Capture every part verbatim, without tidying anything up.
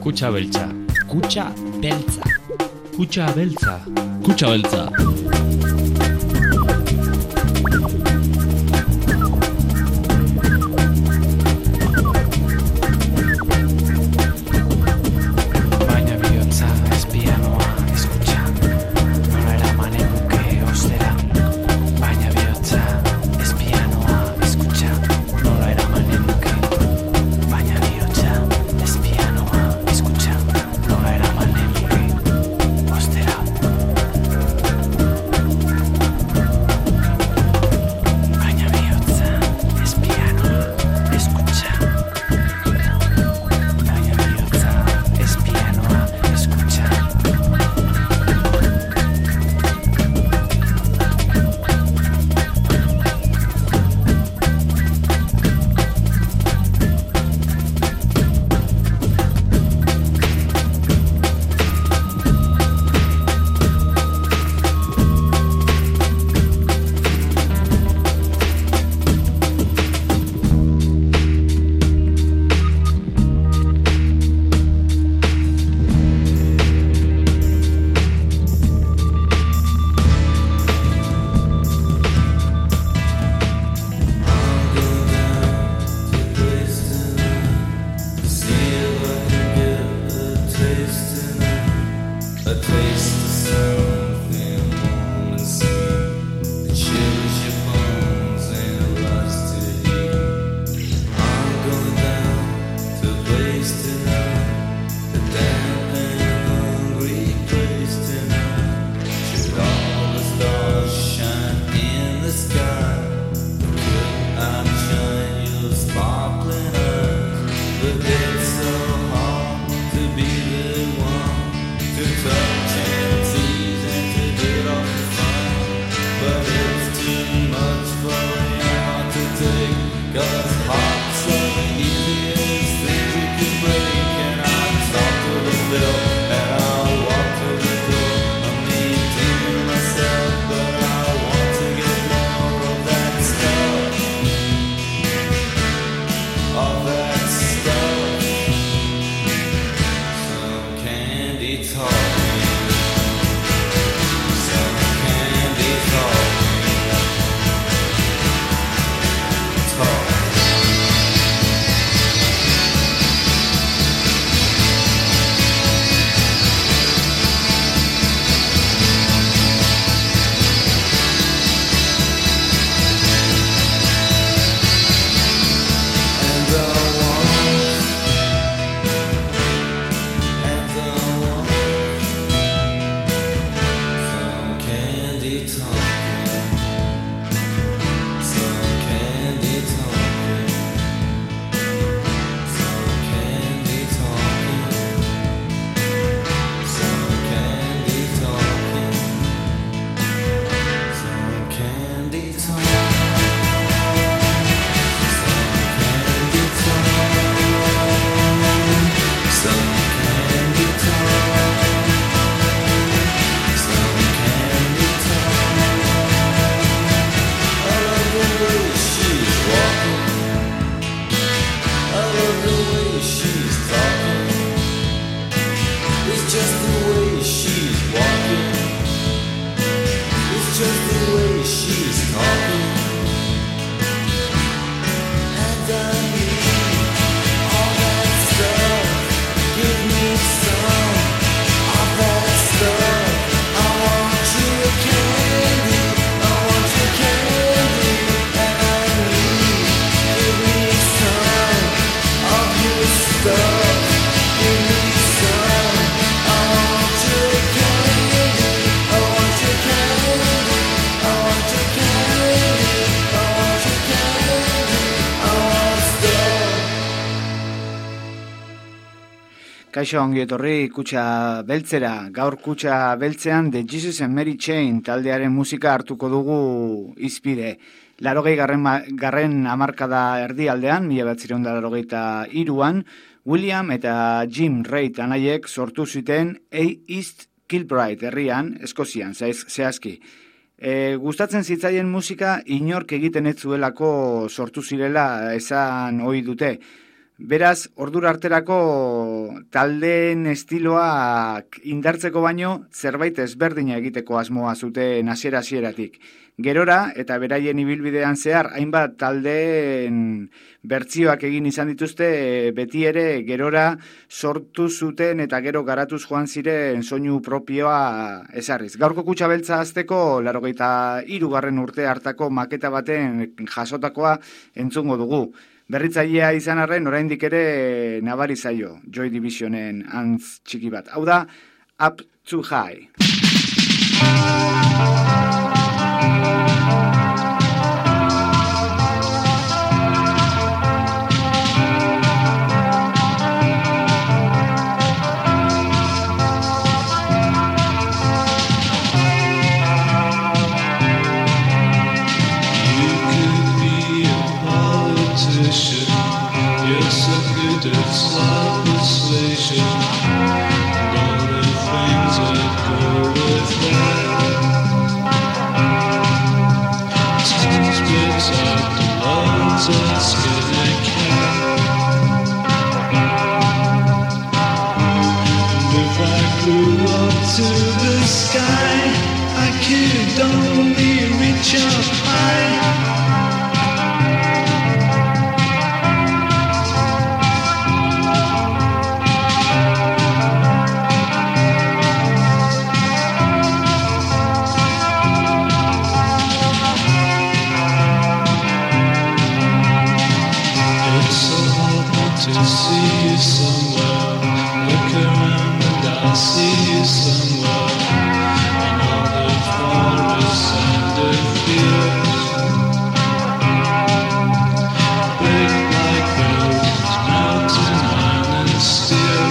Kutxa beltza. Kutxa beltza. Kutxa beltza. Kutxa beltza. Kaixo ongi etorri Kutxa beltzera. Gaur Kutxa beltzean The Jesus and Mary Chain taldearen musika hartuko dugu hizpide. Laurogei garren, garren hamarkada erdialdean, mila bederatziehun eta laurogeita hiruan, William eta Jim Reid anaiek sortu zuten East Kilbride herrian, Eskozian, zehazki. E, gustatzen zitzaien musika inork egiten ez zuelako sortu zirela esan ohi dute. Beraz, ordura arterako taldeen estiloak indartzeko baino zerbait ezberdina egiteko asmoa zuten hasiera hasieratik. Gerora eta beraien ibilbidean zehar hainbat taldeen bertsioak egin izan dituzte, beti ere gerora sortu zuten eta gero garatuz joan ziren soinu propioa ezarriz. Gaurko Kutxa Beltza hasteko laurogeita hirugarren urte hartako maketa baten jasotakoa entzungo dugu. Berritzailea izan arren, oraindik ere nabari zaio, Joy Divisionen antz txiki bat. Hau da, Up Too High. It's love persuasion and all the things that go with that. Tongue spits out the lungs and skin and cat. And if I grew up to the sky, I could only reach up high. To see you somewhere, look around and I see you somewhere, in all the forests and the fields, big like buildings, mountain, iron and steel.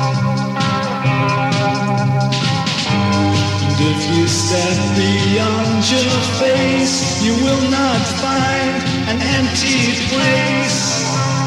And if you step beyond your face, you will not find an empty place.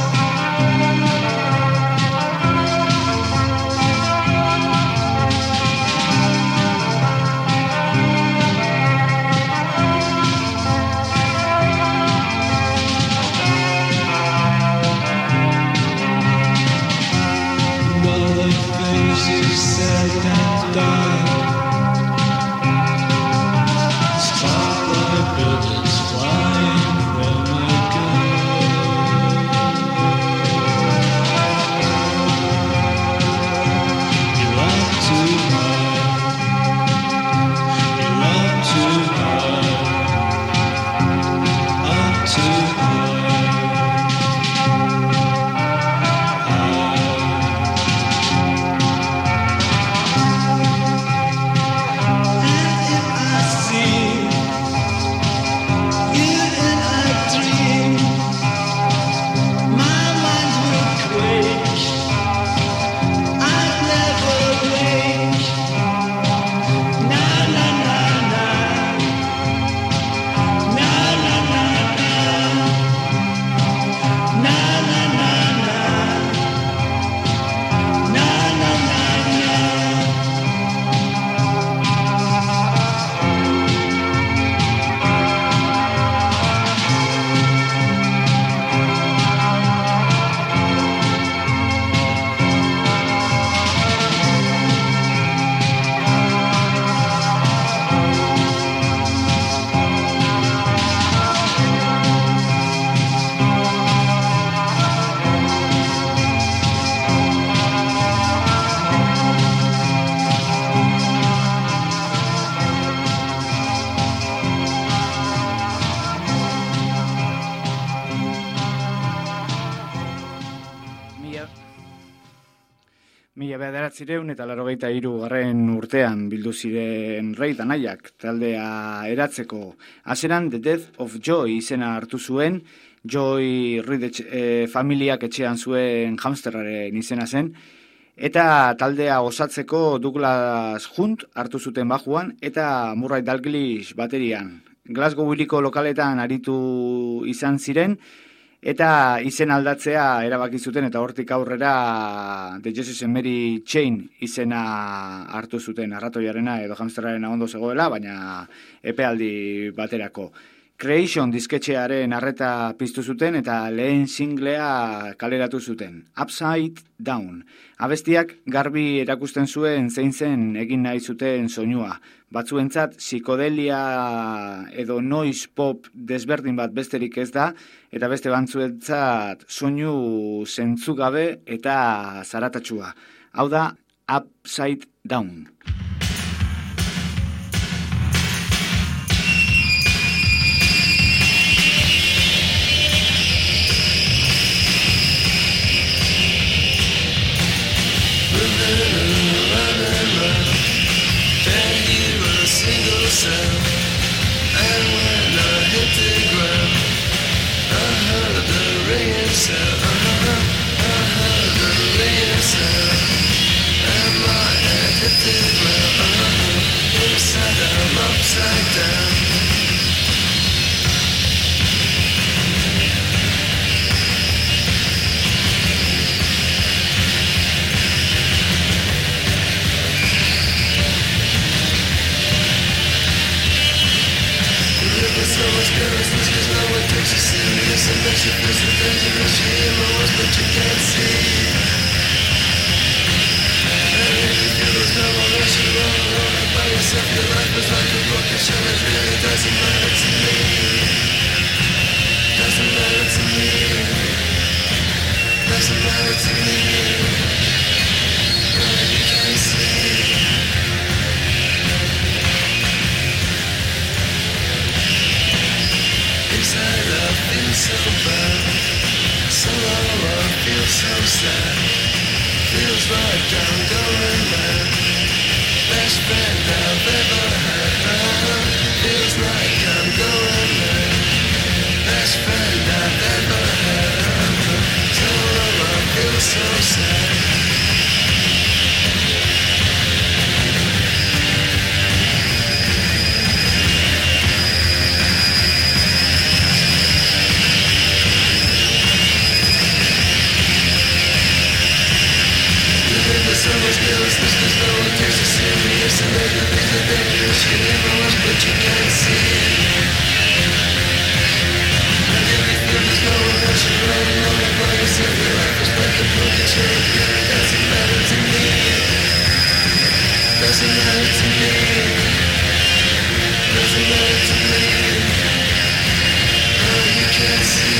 Mila bederatzireun eta laurogeita hiru garren urtean bildu ziren Ray eta Nayak taldea eratzeko. Hasieran The Death of Joy izena hartu zuen, Joy Reid e, familiak etxean zuen hamsterraren izena zen, eta taldea osatzeko Douglas Hunt hartu zuten bajuan eta Murray Dalglish baterian. Glasgow hiriko lokaletan aritu izan ziren, eta izen aldatzea erabaki zuten eta hortik aurrera The Jesus and Mary Chain izena hartu zuten, arratoiarena edo hamsterrarena ondo zegoela, baina epealdi baterako. Creation disketxearen arreta piztu zuten eta lehen singlea kaleratu zuten, Upside Down. Abestiak garbi erakusten zuen zein zen egin nahi zuten soinua. Batzuentzat psikodelia edo noise pop desberdin bat besterik ez da, eta beste batzuentzat soinu zentzugabe eta zaratatsua. Hau da Upside Down. And when I hit the ground, I heard the ringing sound. I heard the ringing sound. And my head hit the ground. Inside down, upside down. So much carelessness, cause no one takes you serious. And makes you feel so dangerous. You hear my words but you can't see. And if you feel there's no one else, you're all alone by yourself. Your life is like a broken shell. It really doesn't matter to me. Doesn't matter to me. Doesn't matter to me. No, you can't see. Inside I feel so bad, so low I feel so sad. Feels like I'm going mad. Best friend I've ever had. Feels like I'm going mad. Best friend I've ever had. So low I feel so sad. So much carelessness, cause no one takes you serious. And everything's a dangerous. You never watch but you can't see. And if you feel there's no one else, you're all alone by yourself. Your life is like a broken chain. It doesn't matter to me. Doesn't matter to me. Doesn't matter to me. Oh, you can't see.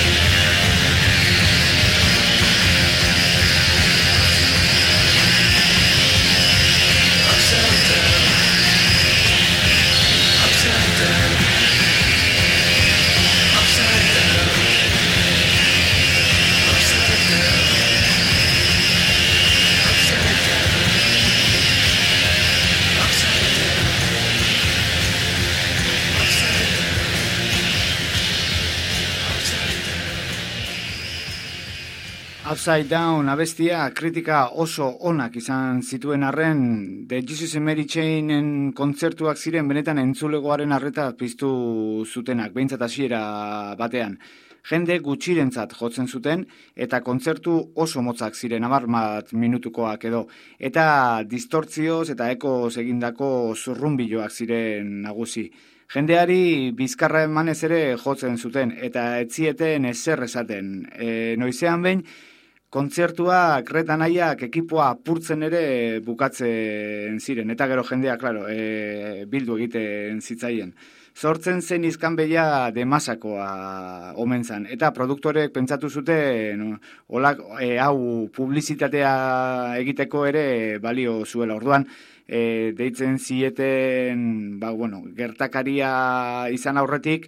Upside Down abestia kritika oso onak izan zituen arren, The Jesus and Mary Chainen kontzertuak ziren benetan entzulegoaren arreta piztu zutenak, behintzat hasiera batean. Jende gutxirentzat jotzen zuten eta kontzertu oso motzak ziren, hamar bat minutukoak edo. Eta distortzioz eta ekoz egindako zurrunbiloak ziren nagusi. Jendeari bizkarra emanez ere jotzen zuten eta etzieten ezer esaten. E, noizean behin, kontzertuak retanaiak ekipoa apurtzen ere bukatzen ziren. Eta gero jendea, klaro, e, bildu egiten zitzaien. Sortzen zen izkanbeia demasakoa omen zan. Eta produktorek pentsatu zuten olak, e, hau publizitatea egiteko ere balio zuela. Orduan, e, deitzen zieten, ba, bueno, gertakaria izan aurretik,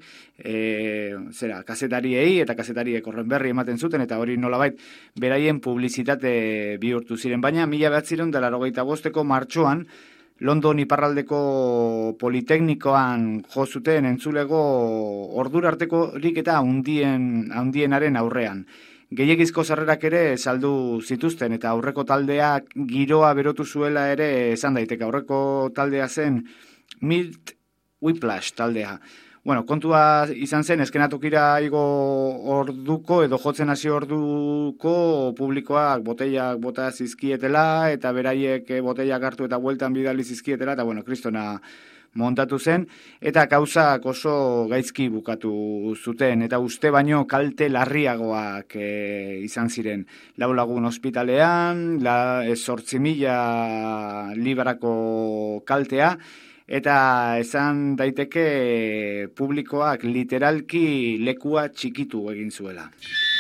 e, zera, kazetariei eta kazetariek horren berri ematen zuten, eta hori nolabait beraien publizitate bihurtu ziren. Baina, mila behatzireun dela laurogeita bosteko martxoan, London iparraldeko politeknikoan jo zuten entzulego ordura artekorik eta handien, handienaren aurrean. Gehiegizko sarrerak ere saldu zituzten eta aurreko taldeak giroa berotu zuela ere esan daiteke. Aurreko taldea zen Milt Whiplash taldea. Bueno, kontua izan zen, eskenatokira igo orduko edo jotzen hasi orduko publikoak botellak bota zizkietela eta beraiek botellak hartu eta bueltan bidali zizkietela eta bueno, kristona montatu zen, eta gauzak oso gaizki bukatu zuten, eta uste baino kalte larriagoak e, izan ziren. Lau lagun ospitalean, la, e, zortzi mila librako kaltea, eta esan daiteke publikoak literalki lekua txikitu egin zuela.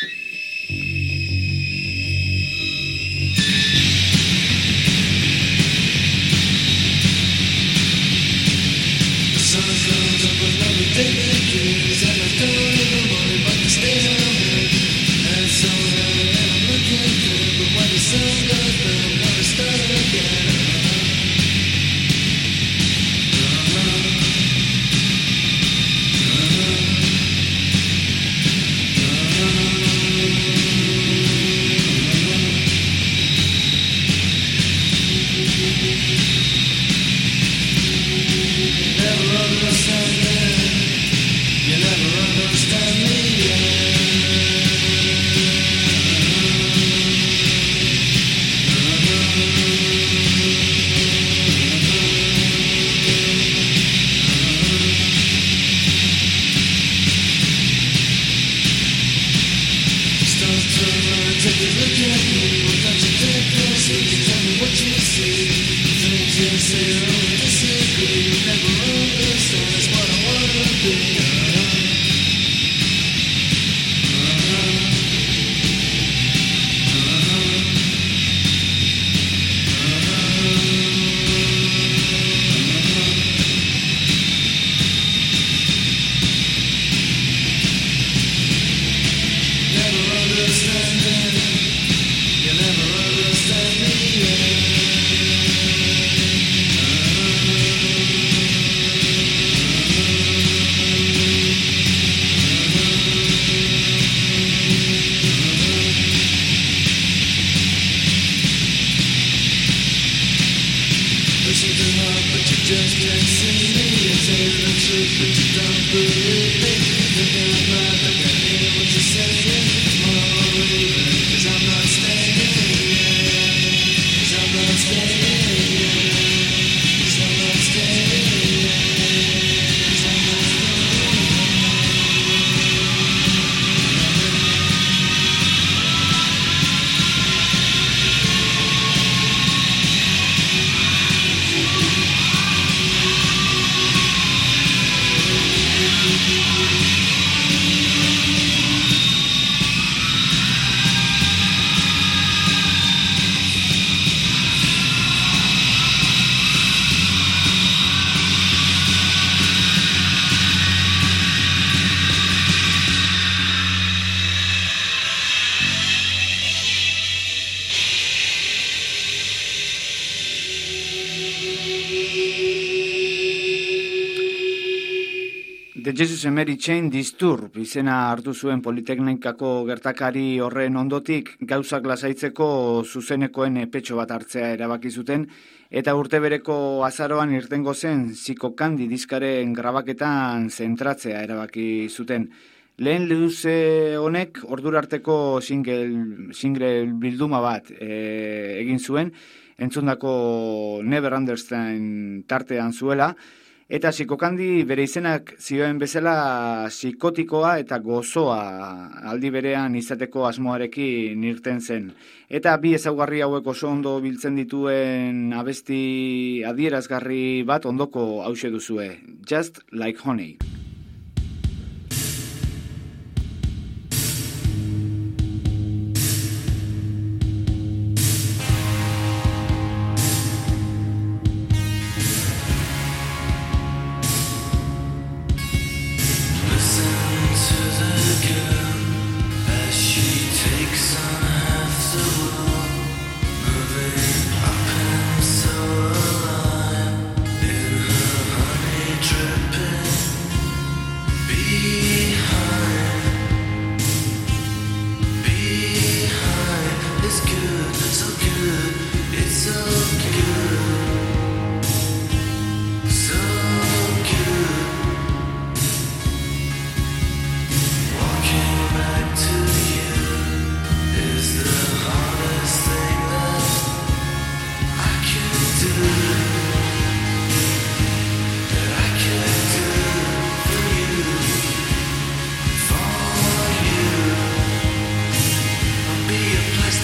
The Jesus and Mary Chain Disturb izena hartu zuen Politeknikako gertakari horren ondotik gauzak lasaitzeko zuzenekoen epetxo bat hartzea erabaki zuten, eta urte bereko azaroan irtengo zen Psikokandi diskaren grabaketan zentratzea erabaki zuten. Lehen luze honek ordura arteko single, single bilduma bat e, egin zuen, entzundako Never Understand tartean zuela, eta Psikokandi bere izenak zioen bezala psikotikoa eta gozoa aldi berean izateko asmoarekin irten zen. Eta bi ezaugarri hauek oso ondo biltzen dituen abesti adierazgarri bat ondoko hauxe duzue. Just Like Honey. Dripping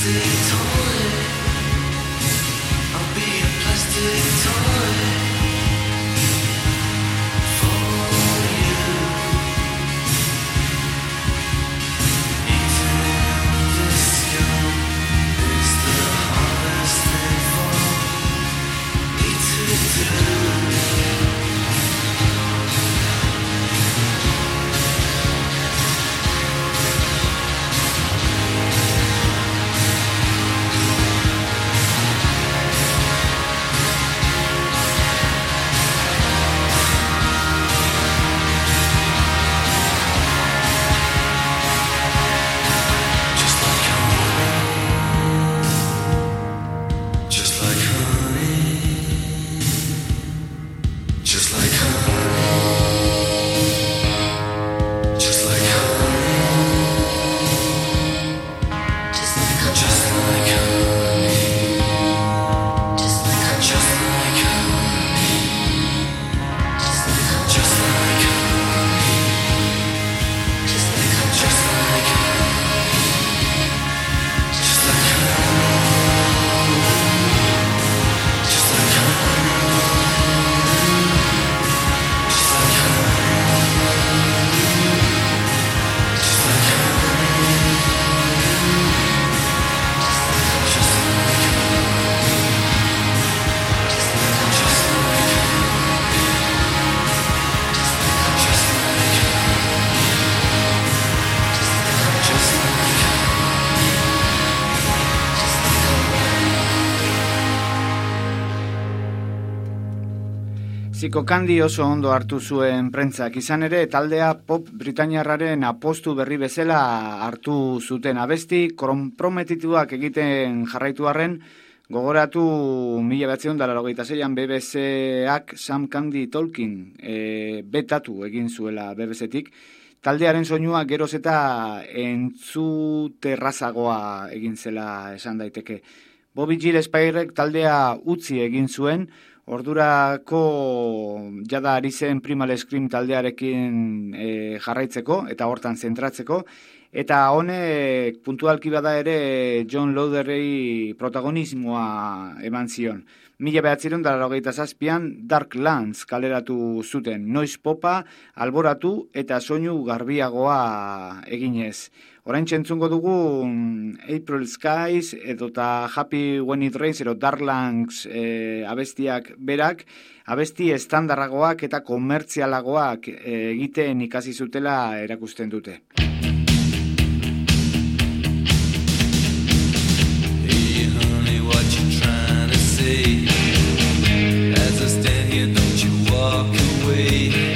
Zikokandi oso ondo hartu zuen prentzak, izan ere taldea pop britainiarraren apostu berri bezala hartu zuten abesti, konprometituak egiten jarraitu arren, gogoratu mila bederatziehun eta laurogeita seian B B C-ak Sam Candy Talking e, betatu egin zuela B B C-tik, taldearen soinua geroz eta entzuterrazagoa egin zela esan daiteke. Bobby Gillespierrek taldea utzi egin zuen, ordurako jada ari zen Primal Scream taldearekin e, jarraitzeko eta hortan zentratzeko, eta honek puntualki bada ere John Lowderrei protagonismoa eman zion. Mila bederatziehun eta laurogeita zazpian Dark Lands kaleratu zuten, noiz popa, alboratu eta soinu garbiagoa eginez. Orain txentzungo dugu April Skies edota Happy When It Rains edo Darklands e, abestiak berak, abesti estandarragoak eta komertzialagoak e, egiten ikasi zutela erakusten dute. Hey honey, what you trying to say? As I stand here, don't you walk away.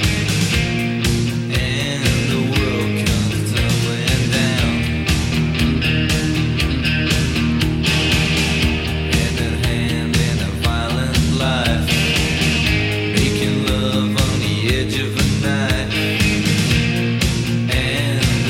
Edge of a night, and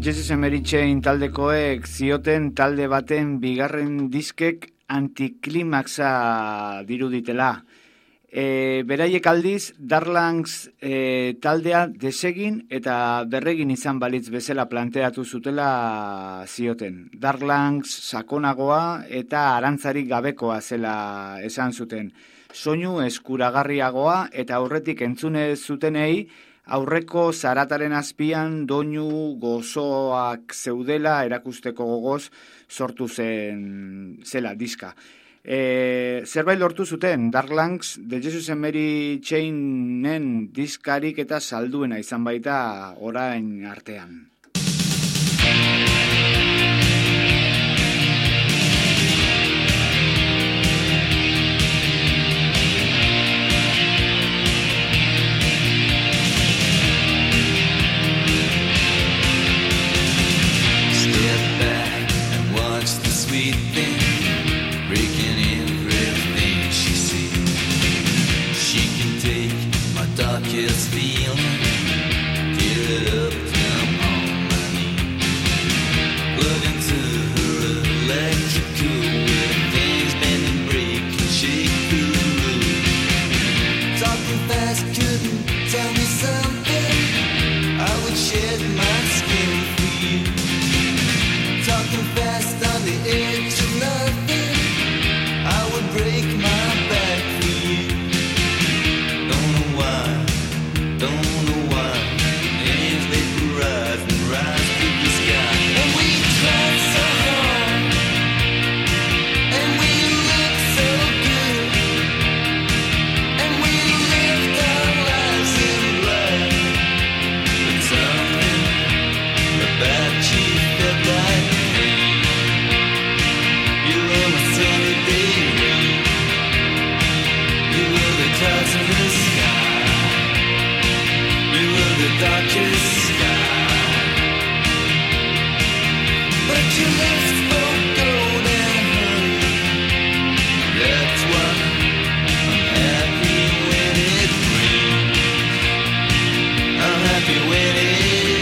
Jesus and Mary Chain taldekoek zioten talde baten bigarren diskek antiklimaxa diruditela. E, beraiek aldiz, Darlangs e, taldea desegin eta berregin izan balitz bezala planteatu zutela zioten. Darlangs sakonagoa eta arantzarik gabekoa zela esan zuten. Soinu eskuragarriagoa eta aurretik entzune zutenei aurreko zarataren azpian doinu gozoak zeudela erakusteko gogoz sortu zen zela diska. E, zerbait lortu zuten, Darlangs, The Jesus and Mary Chainen diskarik eta salduena izan baita orain artean. Darkest feeling, get it up, come on my knee. Plug into her electrical with things bending, break and shake through the roof. Talking fast, couldn't tell me something. I would shed my skin for you. Talking fast on the edge of nothing. I would break my back for you. Don't know why. Don't know why, names vaporize and rise to the sky. And we tried so hard, and we looked so good, and we lived our lives in black. But something about you felt like me. You were my sunny day rain. You were the clouds in the sky. The darkest sky, but your lips both gold and honey. That's why I'm happy when it rains. I'm happy when it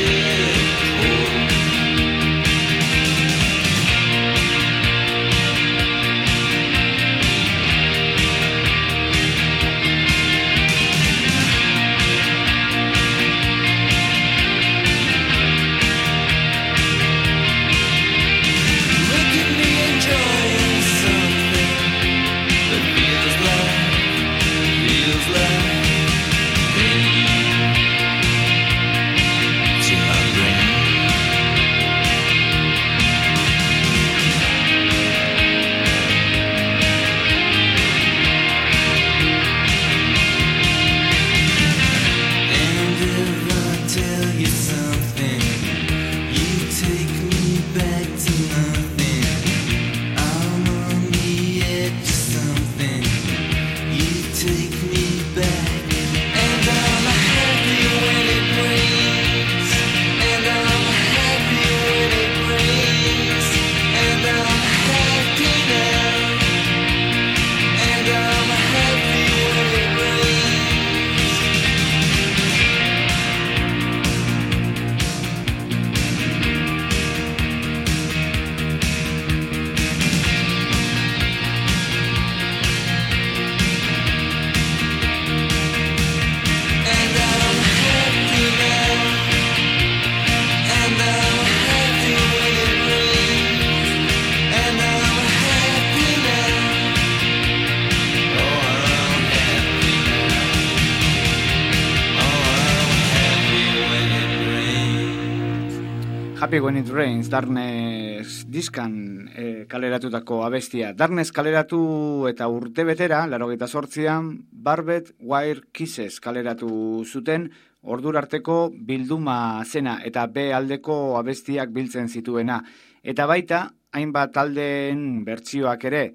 Happy When It Rains, Darkness diskan e, kaleratutako abestia. Darkness kaleratu eta urte betera, laurogeita zortzian, Barbed Wire Kisses kaleratu zuten, ordurarteko bilduma zena eta B aldeko abestiak biltzen zituena. Eta baita, hainbat taldeen bertsioak ere,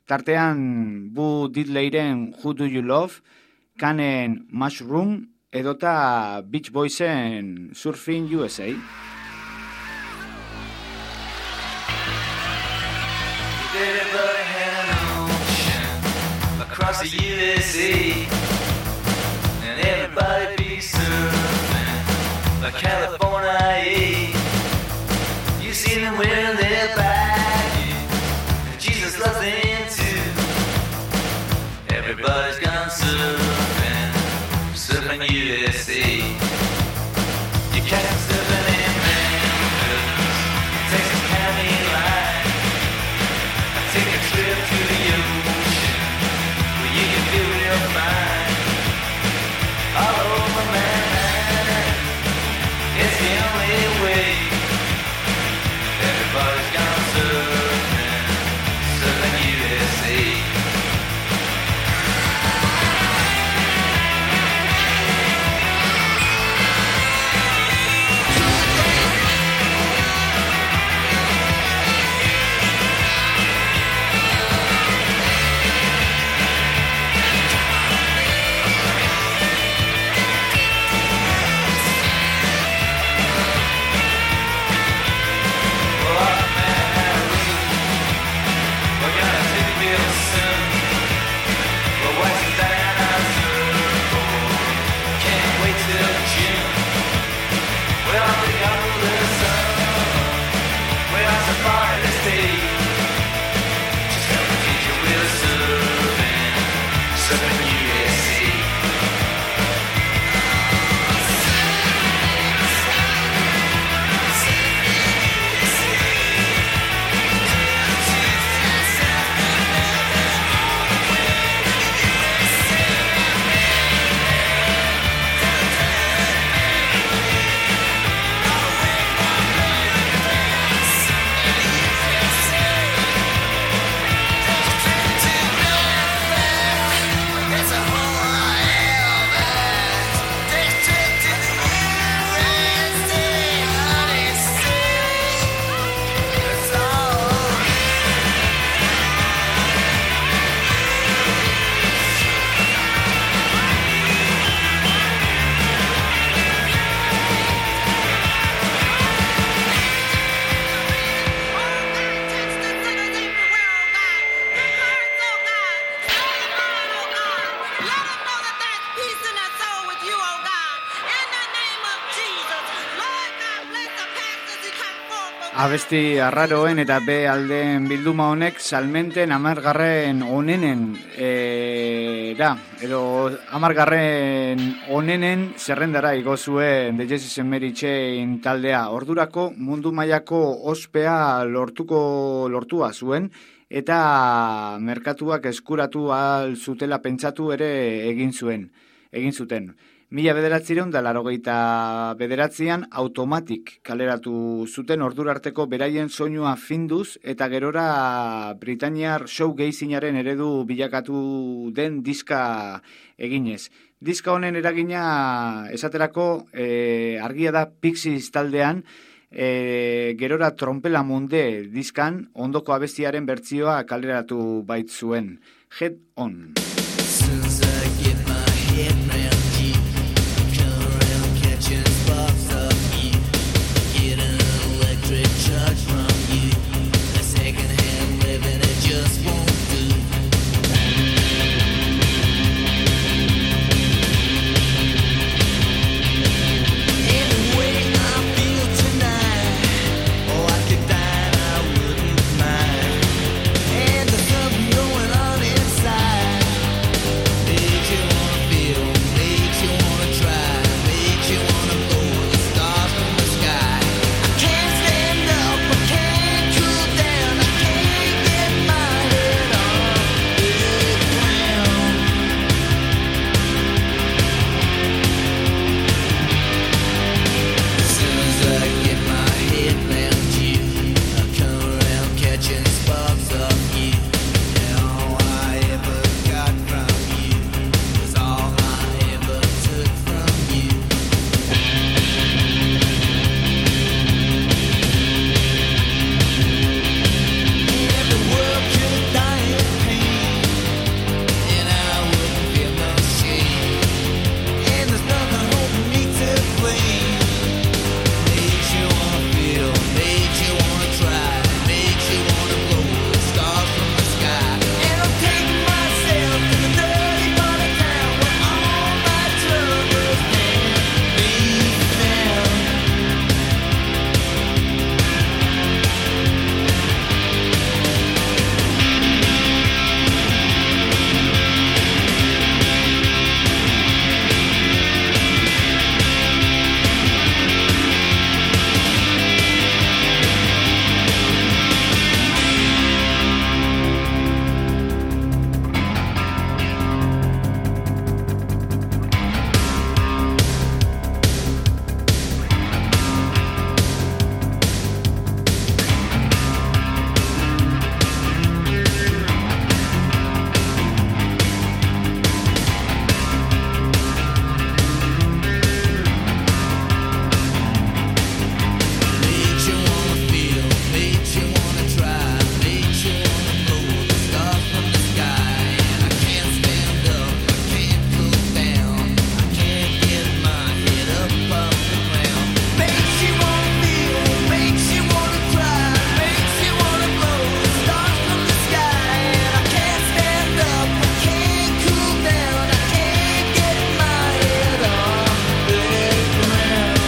tartean Bu Diddleyren Who Do You Love, Kanen Mushroom, edota Beach Boysen Surfing U S A. Across the U S A, and everybody be surfing like California. Abesti arraroen eta B aldeen bilduma honek salmenten hamargarren onenen e, da, edo hamargarren onenen zerrendara igo zuen The Jesus and Mary Chain taldea. Ordurako mundu mailako ospea lortuko lortua zuen eta merkatuak eskuratu ahal zutela pentsatu ere egin zuen, egin zuten. Mila bederatzireun da larogeita bederatzian Automatic kaleratu zuten ordura arteko beraien soinua finduz eta gerora Britainiar showgazinaren eredu bilakatu den diska eginez. Diska honen eragina esaterako e, argia da Pixies taldean, e, gerora Trompela Munde diskan ondoko abestiaren bertsioa kaleratu bait zuen. Head On. Since I get my head round you, come around catching sparks of you, get an electric charge from you, a second-hand living it just won't do. Anyway, I feel tonight, oh I could die and I wouldn't mind, and there's something going on inside. Makes you wanna feel, makes you wanna try, makes you wanna blow the stars from the sky. I can't stand up, I can't cool down, I can't get my head off the ground. As soon as I get my head round you, I come around catching sparks of you. And all I ever got from you was all I ever took from you. And the world could die in pain, and I wouldn't feel no shame. And there's nothing holding me to blame. Makes you wanna feel, makes you wanna try, makes you wanna blow the stars from the sky. And I'm taking myself to the dirty part of town where all my troubles can be found. Makes you wanna feel, makes you wanna try, makes you wanna blow the stars from the sky. And I can't stand up, I can't cool down, I can't get my head up off the ground. Makes you wanna feel, makes you wanna try, makes you wanna blow the stars from the sky. And I can't stand up, I can't cool down, I can't get my head off the ground.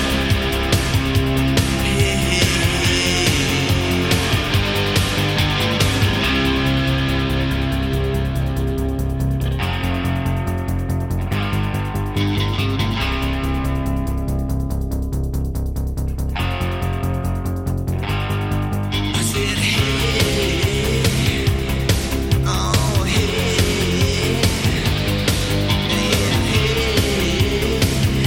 I said, hey, oh, hey, yeah, hey,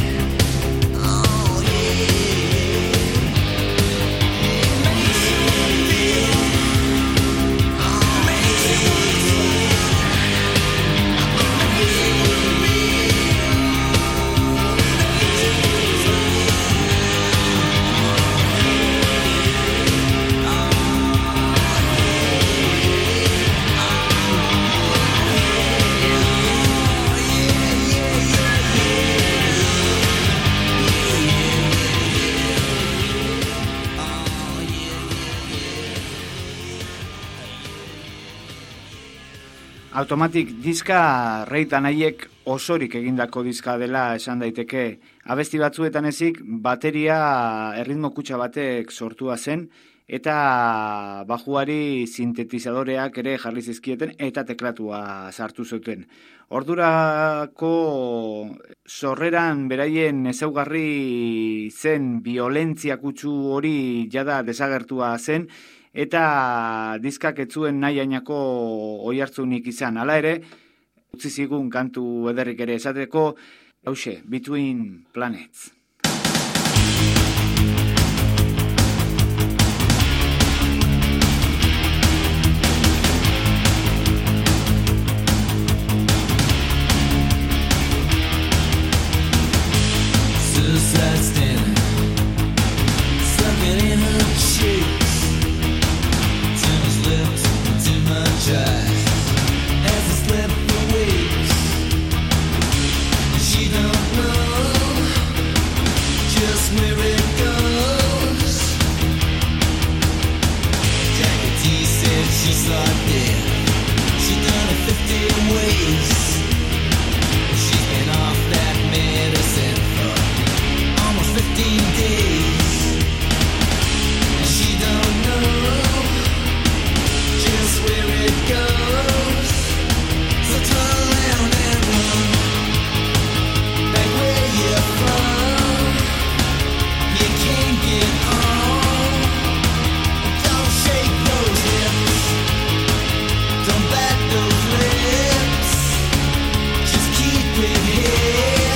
oh, hey. It makes you wanna feel, oh, makes you wanna try, makes you wanna Automatic diska reitan haiek osorik egindako diska dela esan daiteke. Abesti batzuetan ezik, bateria erritmo kutxa batek sortua zen, eta bajuari sintetizadoreak ere jarri zizkieten eta teklatua sartu zuten. Ordurako sorreran beraien ezaugarri zen violentzia kutsu hori jada desagertua zen, eta diskak ez zuen nahi ainako oihartzunik izan. Hala ere, utzi zigun kantu ederrik ere esateko, hauxe, Between Planets. Suicide standing, sucking in her cheeks, too much lips and too much eyes. As I slept for weeks, she don't know just where it goes. Jackie T said she saw death. She done it fifteen ways. She's been off that medicine for almost fifteen days. And she don't know just where it goes. So turn around and run back where you're from. You can't get on. Don't shake those hips. Don't back those lips. Just keep it here.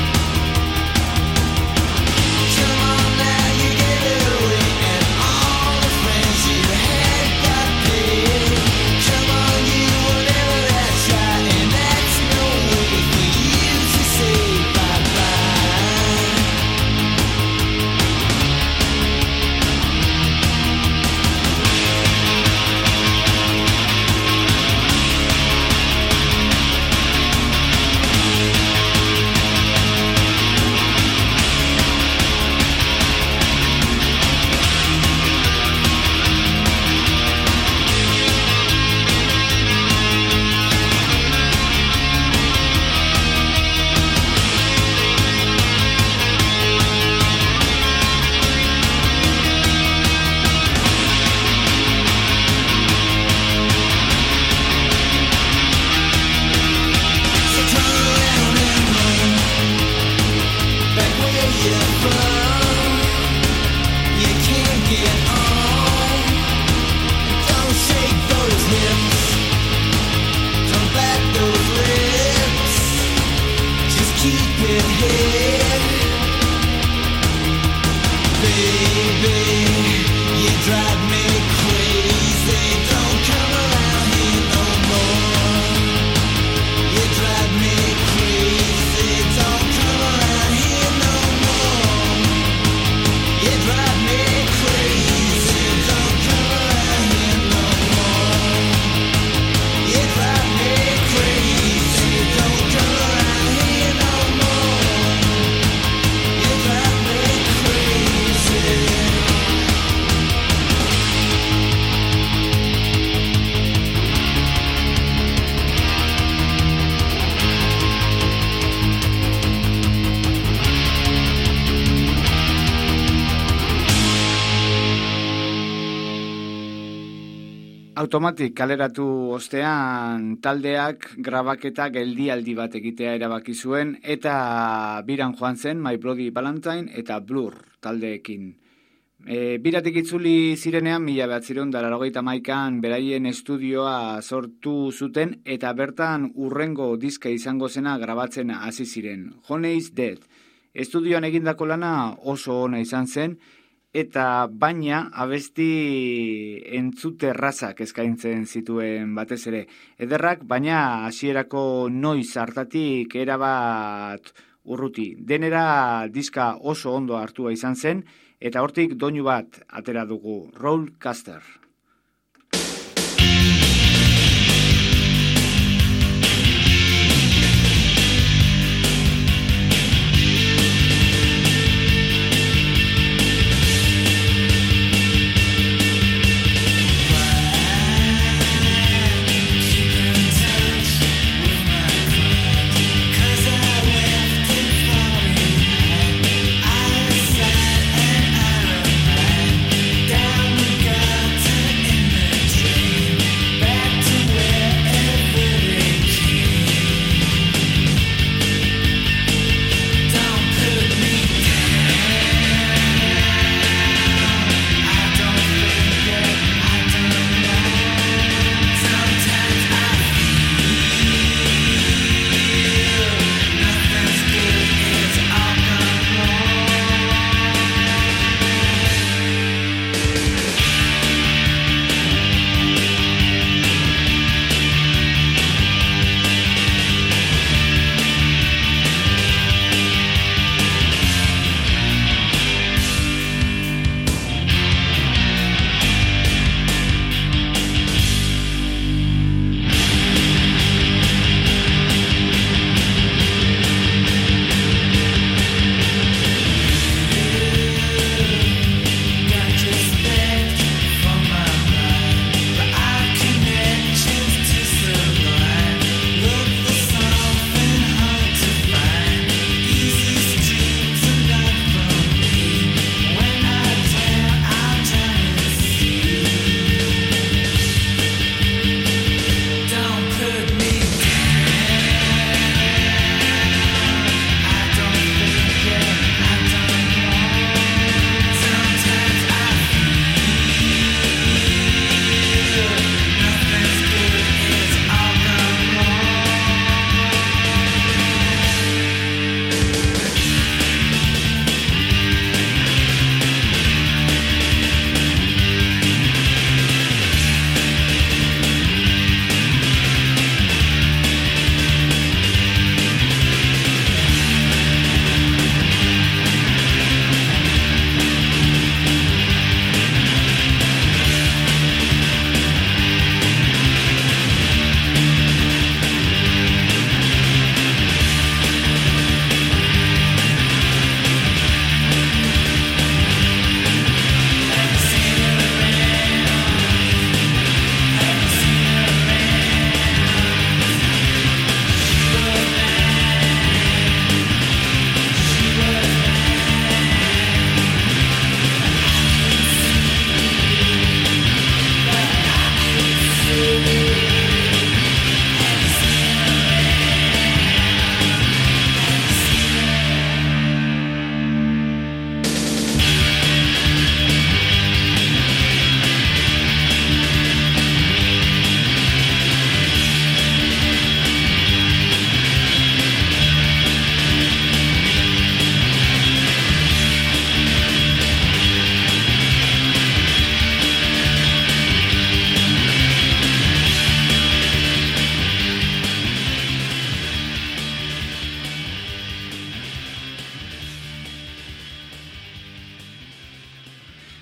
Come on now, you get away, and all the friends you had got paid. Come on, you will never that's right, and that's no way for you to say bye-bye. So turn around and run back where you're from. You can't get on. Don't shake those hips. Don't back those lips. Just keep it here. Baby, you drive me crazy. Don't come around here no more. You drive me crazy. Don't come around here no more. You drive me crazy. Don't come around here no more. You drive me crazy. Don't come around here no more. You drive me crazy. Automatik kaleratu ostean taldeak grabaketa geldialdi bat egitea erabaki zuen eta biran joan zen My Bloody Valentine eta Blur taldeekin. E, biratik itzuli zirenean mila behatziehun eta laurogeita hamaikan beraien estudioa sortu zuten eta bertan urrengo diska izango zena grabatzen hasi ziren. Honey is Dead. Estudioan egindako lana oso ona izan zen, eta baina abesti entzute errazak eskaintzen zituen batez ere. Ederrak, baina hasierako noiz hartatik erabat urruti. Denera diska oso ondo hartua izan zen, eta hortik doinu bat atera dugu, Rollcaster. Down the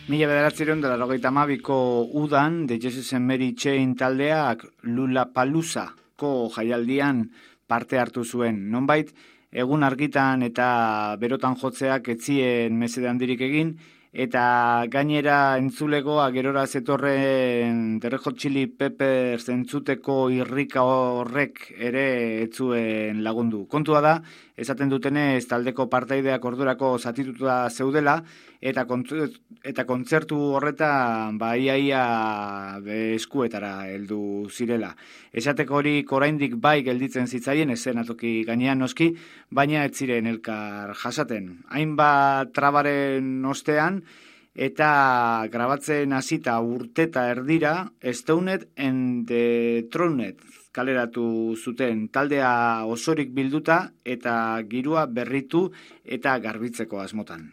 Mila bederatzireun dela rogeita amabiko udan, The Jesus and Mary Chain taldeak Lollapaloozako jaialdian parte hartu zuen. Nonbait, egun argitan eta berotan jotzeak etzien mesede handirik egin, eta gainera entzulegoa gerora zetorren The Red Hot Chili Peppers entzuteko irrika horrek ere etzuen lagundu. Kontua da, esaten dutenez taldeko partaideak ordurako zatituta zeudela, eta, kontz- eta kontzertu horretan ba, ia ia eskuetara heldu zirela. Esateko hori oraindik bai gelditzen zitzaien eszenatoki gainean noski, baina ez ziren elkar jasaten. Hainbat trabaren ostean, eta grabatzen hasita urteta erdira, Stoned and the Throned kaleratu zuten, taldea osorik bilduta eta girua berritu eta garbitzeko asmotan.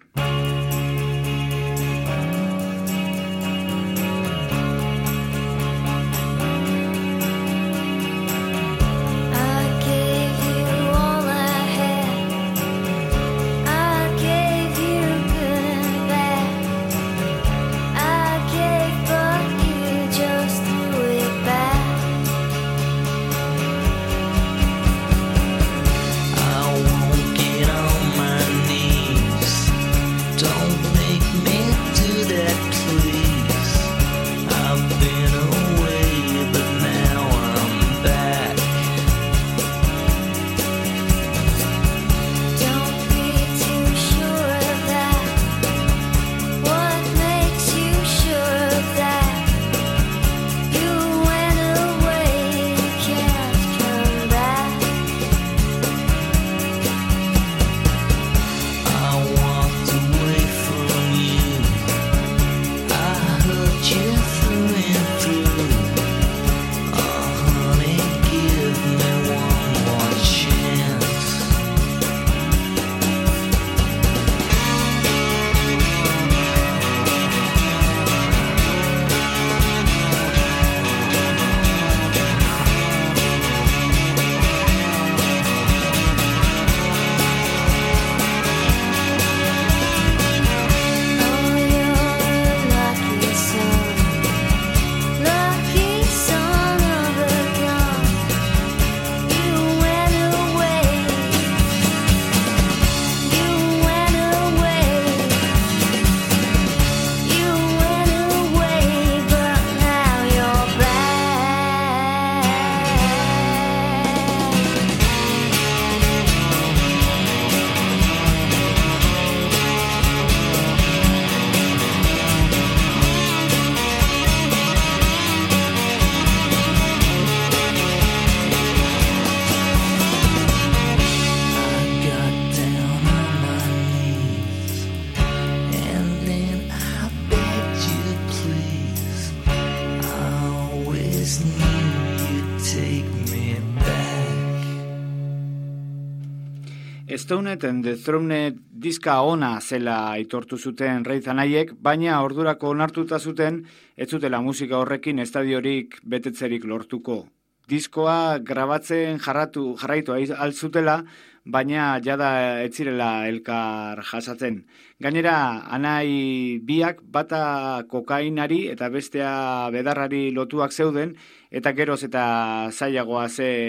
Stoned and the Throned diska ona zela aitortu zuten Reizanaiek, baina ordurako onartuta zuten ez zutela musika horrekin estadiorik betetzerik lortuko. Diskoa grabatzen jarratu jarraitu altzutela, baina jada ez zirela elkar jasatzen. Gainera, anai biak bata kokainari eta bestea bedarrari lotuak zeuden, eta geroz eta zailagoa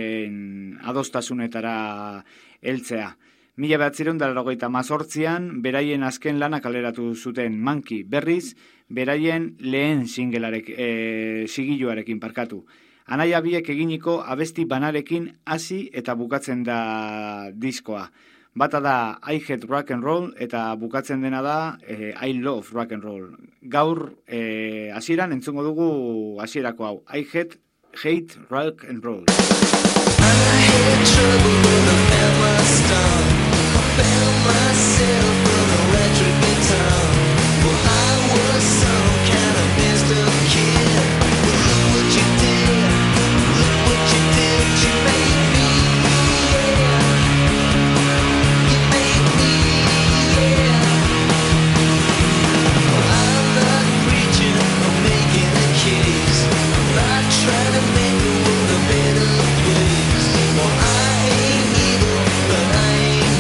zen adostasunetara heltzea. Mila behatzireun da laurogeita hamazortzian, beraien azken lana kaleratu zuten Monkey, berriz, beraien lehen singelarek, e, sigiluarekin parkatu. Anaia biek eginiko abesti banarekin hasi eta bukatzen da diskoa. Bata da I Hate Rock and Roll eta bukatzen dena da e, I Love Rock and Roll. Gaur e, hasieran entzungo dugu hasierako hau. I Hate, hate Rock and Roll. I had trouble when I found my star. I found myself an electric guitar. Well, I was some kind of messed up kid. But look what you did, look what you did. You made me, yeah. You made me, yeah. Well, I'm not preaching or making a case. I'm not trying to make the world a better place. Well, I ain't evil, but I ain't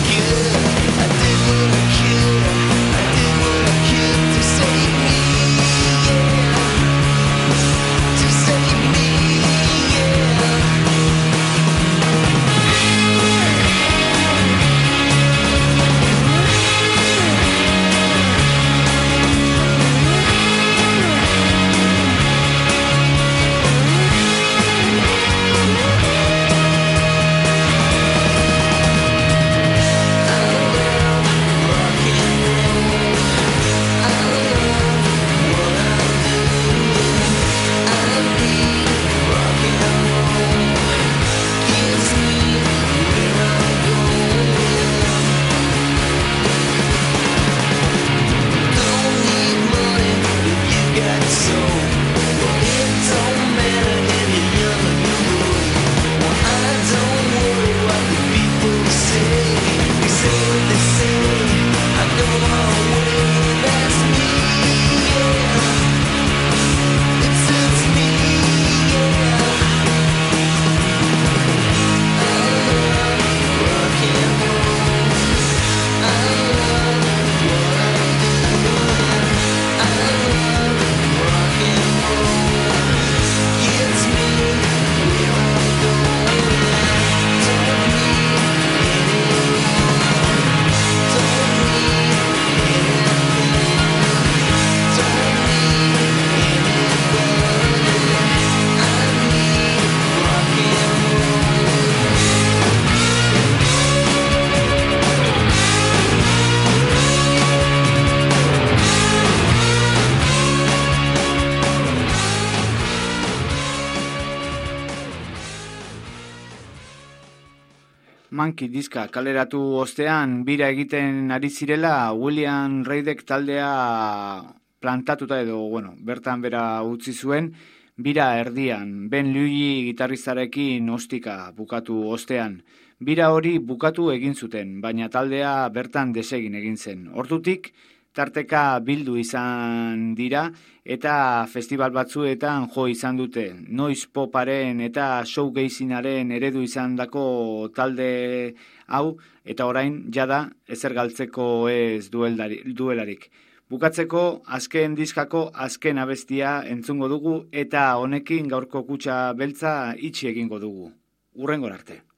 Monkey diska kaleratu ostean bira egiten ari zirela William Reidek taldea plantatuta edo, bueno, bertan bera utzi zuen, bira erdian, Ben Luigi gitarristarekin ostika bukatu ostean. Bira hori bukatu egin zuten, baina taldea bertan desegin egin zen. Ordutik, tarteka bildu izan dira eta festival batzuetan jo izan dute. Noise poparen eta showgazinaren eredu izandako talde hau eta orain jada ezer galtzeko ez duelarik. Bukatzeko azken diskako azken abestia entzungo dugu eta honekin gaurko kutxa beltza itxi egingo dugu. Hurrengora arte.